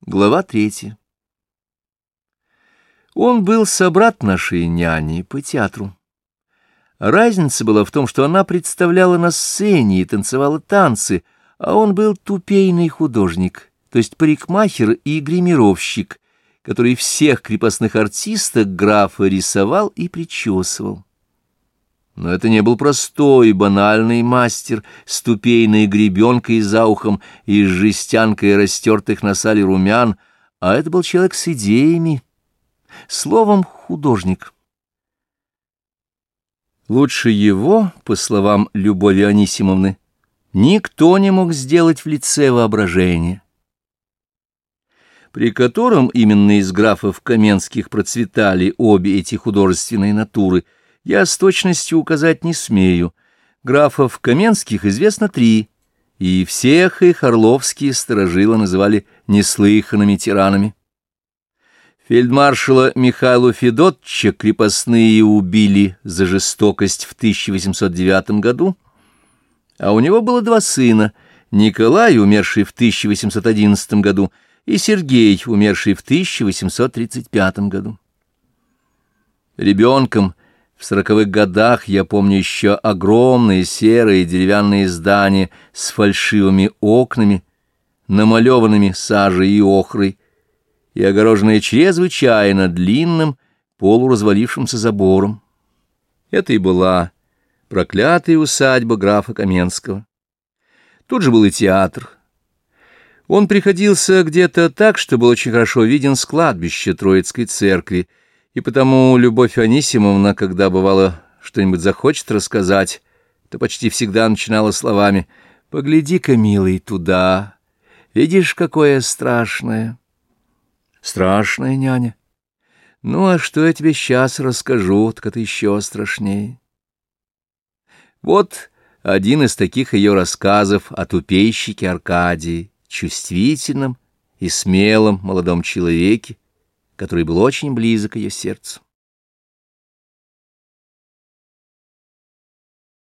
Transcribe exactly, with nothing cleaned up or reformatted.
Глава третья. Он был собрат нашей няни по театру. Разница была в том, что она представляла на сцене и танцевала танцы, а он был тупейный художник, то есть парикмахер и гримировщик, который всех крепостных артисток графа рисовал и причесывал. Но это не был простой, банальный мастер с тупейной гребенкой за ухом и с жестянкой растертых на сале румян, а это был человек с идеями, словом, художник. Лучше его, по словам Любови Анисимовны, никто не мог сделать в лице воображения, при котором именно из графов Каменских процветали обе эти художественные натуры, я с точностью указать не смею. Графов Каменских известно три, и всех их орловские старожилы называли неслыханными тиранами. Фельдмаршала Михаила Федотча крепостные убили за жестокость в тысяча восемьсот девятом году, а у него было два сына — Николай, умерший в тысяча восемьсот одиннадцатом году, и Сергей, умерший в тысяча восемьсот тридцать пятом году. Ребенком в сороковых годах я помню еще огромные серые деревянные здания с фальшивыми окнами, намалеванными сажей и охрой, и огороженные чрезвычайно длинным полуразвалившимся забором. Это и была проклятая усадьба графа Каменского. Тут же был и театр. Он приходился где-то так, что был очень хорошо виден с кладбища Троицкой церкви, и потому Любовь Анисимовна, когда бывало что-нибудь захочет рассказать, то почти всегда начинала словами: «Погляди-ка, милый, туда. Видишь, какое страшное?» «Страшное, няня? Ну, а что я тебе сейчас расскажу, так это еще страшнее». Вот один из таких ее рассказов о тупейщике Аркадии, чувствительном и смелом молодом человеке, который был очень близок ее сердцу.